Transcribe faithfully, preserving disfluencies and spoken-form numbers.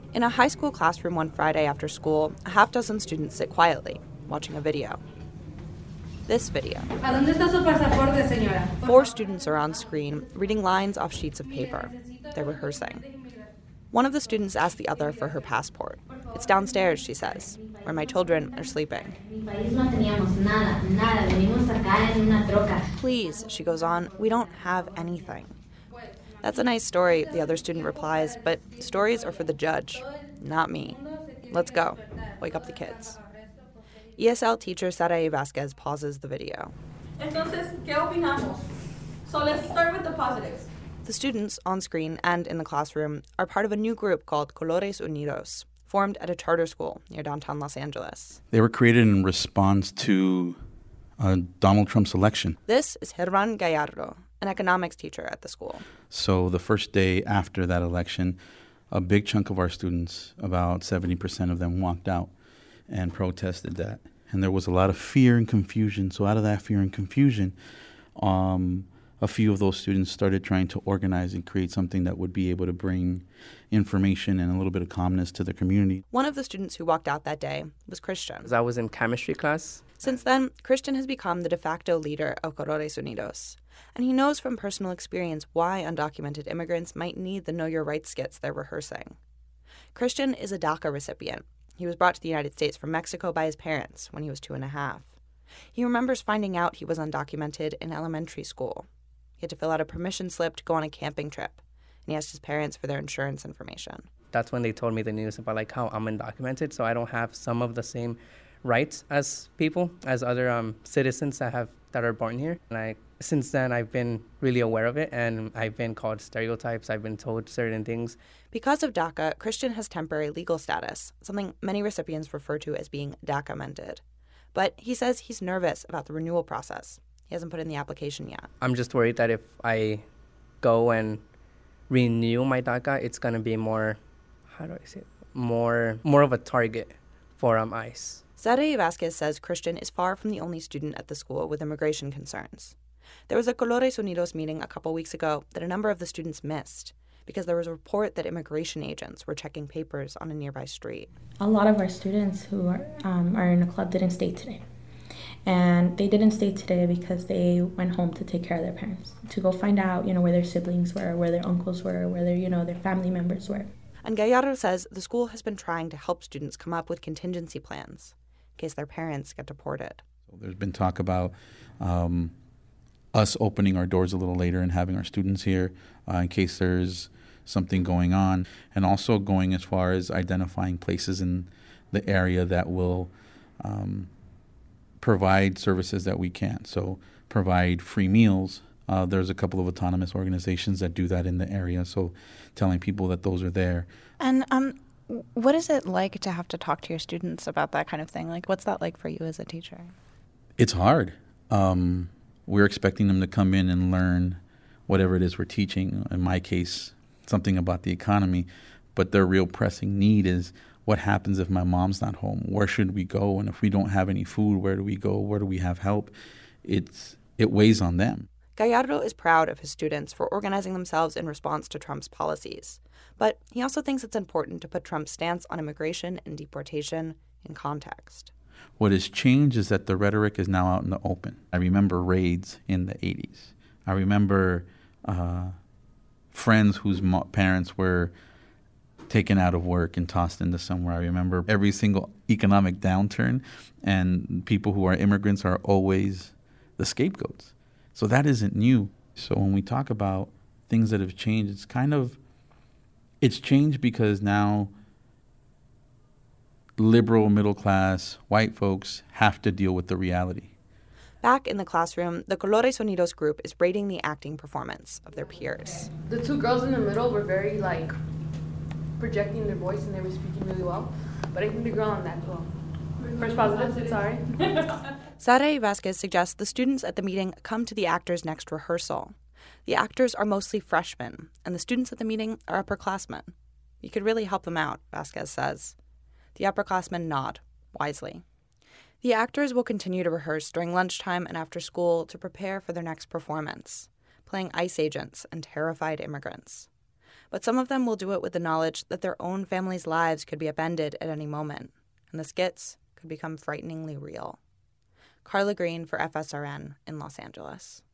In a high school classroom one Friday after school, a half dozen students sit quietly, watching a video. This video. ¿A dónde está su pasaporte, señora? Four students are on screen, reading lines off sheets of paper. They're rehearsing. One of the students asks the other for her passport. It's downstairs, she says, where my children are sleeping. Please, she goes on, we don't have anything. That's a nice story, the other student replies, but stories are for the judge, not me. Let's go. Wake up the kids. E S L teacher Sarai Vasquez pauses the video. Entonces, ¿qué opinamos? So let's start with the positives. The students, on screen and in the classroom, are part of a new group called Colores Unidos, formed at a charter school near downtown Los Angeles. They were created in response to uh, Donald Trump's election. This is Herman Gallardo, an economics teacher at the school. So the first day after that election, a big chunk of our students, about seventy percent of them, walked out and protested that. And there was a lot of fear and confusion. So out of that fear and confusion, um, a few of those students started trying to organize and create something that would be able to bring information and a little bit of calmness to the community. One of the students who walked out that day was Christian. I was in chemistry class. Since then, Christian has become the de facto leader of Colores Unidos. And he knows from personal experience why undocumented immigrants might need the Know Your Rights skits they're rehearsing. Christian is a DACA recipient. He was brought to the United States from Mexico by his parents when he was two and a half. He remembers finding out he was undocumented in elementary school. He had to fill out a permission slip to go on a camping trip, and he asked his parents for their insurance information. That's when they told me the news about like how I'm undocumented, so I don't have some of the same rights as people, as other um, citizens that have that are born here. And I, since then, I've been really aware of it, and I've been called stereotypes. I've been told certain things. Because of DACA, Christian has temporary legal status, something many recipients refer to as being DACA-mented. But he says he's nervous about the renewal process. He hasn't put in the application yet. I'm just worried that if I go and renew my DACA, it's going to be more, how do I say it, more, more of a target for um, ICE. Sarai Vasquez says Christian is far from the only student at the school with immigration concerns. There was a Colores Unidos meeting a couple weeks ago that a number of the students missed because there was a report that immigration agents were checking papers on a nearby street. A lot of our students who are, um, are in the club didn't stay today. And they didn't stay today because they went home to take care of their parents, to go find out, you know, where their siblings were, where their uncles were, where their, you know, their family members were. And Gallardo says the school has been trying to help students come up with contingency plans in case their parents get deported. So there's been talk about um, us opening our doors a little later and having our students here uh, in case there's something going on, and also going as far as identifying places in the area that will um, provide services that we can't. So provide free meals. Uh, there's a couple of autonomous organizations that do that in the area, so telling people that those are there. And um, what is it like to have to talk to your students about that kind of thing? Like, what's that like for you as a teacher? It's hard. Um, we're expecting them to come in and learn whatever it is we're teaching. In my case, something about the economy, but their real pressing need is, what happens if my mom's not home? Where should we go? And if we don't have any food, where do we go? Where do we have help? It's it weighs on them. Gallardo is proud of his students for organizing themselves in response to Trump's policies. But he also thinks it's important to put Trump's stance on immigration and deportation in context. What has changed is that the rhetoric is now out in the open. I remember raids in the eighties. I remember uh, friends whose mo- parents were taken out of work and tossed into somewhere. I remember every single economic downturn, and people who are immigrants are always the scapegoats. So that isn't new. So when we talk about things that have changed, it's kind of, it's changed because now liberal, middle class, white folks have to deal with the reality. Back in the classroom, the Colores Unidos group is rating the acting performance of their peers. The two girls in the middle were very, like, projecting their voice, and they were speaking really well. But I think the girl on that, well, first positive, sorry. Sarai Vasquez suggests the students at the meeting come to the actors' next rehearsal. The actors are mostly freshmen, and the students at the meeting are upperclassmen. You could really help them out, Vasquez says. The upperclassmen nod, wisely. The actors will continue to rehearse during lunchtime and after school to prepare for their next performance, playing ICE agents and terrified immigrants. But some of them will do it with the knowledge that their own families' lives could be upended at any moment, and the skits could become frighteningly real. Carla Green for F S R N in Los Angeles.